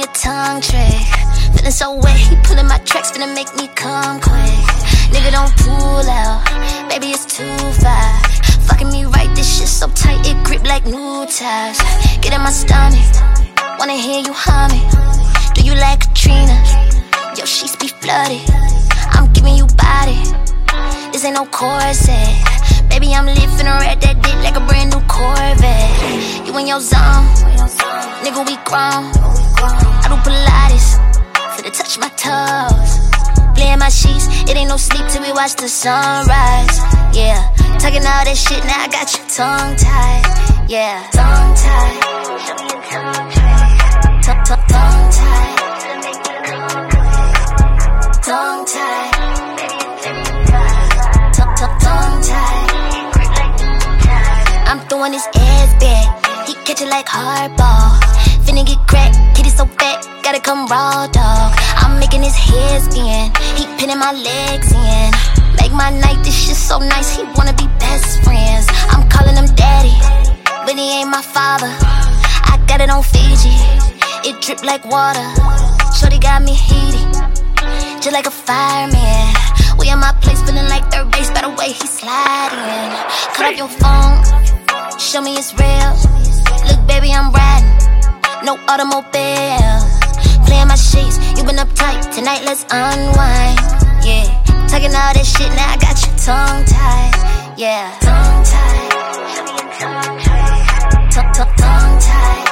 a tongue trick. Feeling so wet, he pulling my tracks, finna make me come quick. Nigga, don't pull out, baby, it's too far. Fucking me right, this shit so tight, it grip like new ties. Get in my stomach, wanna hear you humming. Do you like Katrina? Your sheets be flooded, I'm giving you body. This ain't no corset, baby, I'm lit, finna rat that dick like a brand new Corvette. You in your zone, nigga, we grown. I do Pilates, finna touch my toes. Playing my sheets, it ain't no sleep till we watch the sunrise. Yeah, talking all that shit, now I got you tongue tied. Yeah, tongue tied. Show me your tongue tied. Tongue tied. Tongue tied. Tongue tied. I'm throwing his ass back, he catch it like hardball. Finna get cracked, kitty so fat, gotta come raw, dog. I'm making his hair spin, he pinning my legs in. Make my night, this shit so nice, he wanna be best friends. I'm calling him daddy, but he ain't my father. I got it on Fiji, it drip like water. Shorty got me heated, just like a fireman. We in my place, feeling like third base, by the way he sliding. Cut off your phone, show me it's real. Look, baby, I'm riding, no automobile. Playing my sheets, you been uptight. Tonight, let's unwind. Yeah, talking all that shit, now I got you tongue tied. Yeah, tongue tied. Tongue tied.